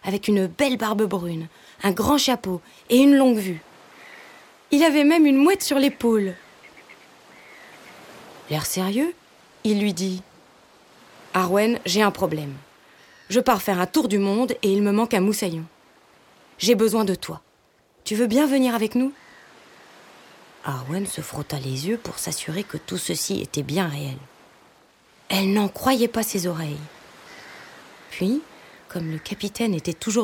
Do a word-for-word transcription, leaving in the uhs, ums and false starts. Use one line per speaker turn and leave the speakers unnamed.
avec une belle barbe brune, un grand chapeau et une longue vue. Il avait même une mouette sur l'épaule. L'air sérieux, il lui dit « Arwen, j'ai un problème. Je pars faire un tour du monde et il me manque un moussaillon. J'ai besoin de toi. Tu veux bien venir avec nous ?» Arwen se frotta les yeux pour s'assurer que tout ceci était bien réel. Elle n'en croyait pas ses oreilles. Puis, comme le capitaine était toujours